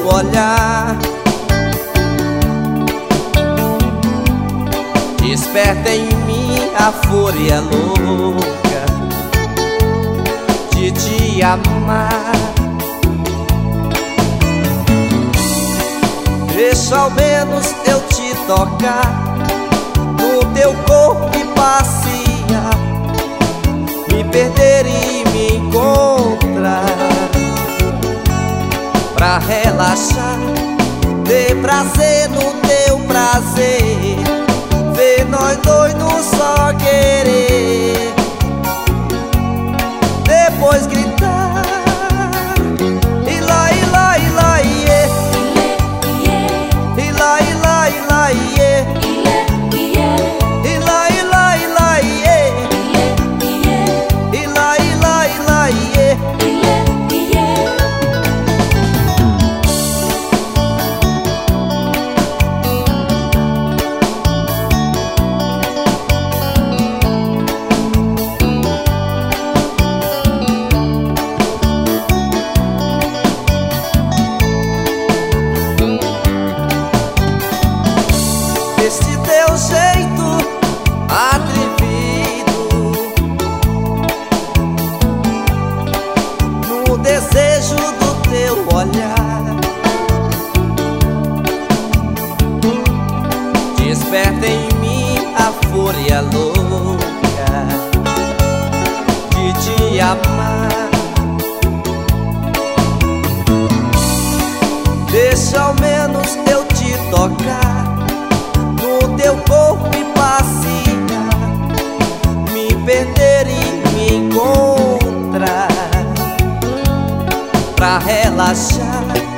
olhar. Desperta em mim a fúria louca de te amar. Deixa ao menos eu te tocar no teu corpo e passear, me perder e me encontrar, pra relaxar, ter prazer no teu prazer, ver nós dois no só querer, depois gritar ilá, ilá, ilá, iê, ilá, ilá, ilá, iê, ilá, ilá, ilá, iê, ilá, ilá, ilá, iê. Esse teu jeito atrevido, no desejo do teu olhar, desperta em mim a fúria louca de te amar. Deixa ao menos eu te tocar no teu corpo e passear, me perder e me encontrar, pra relaxar,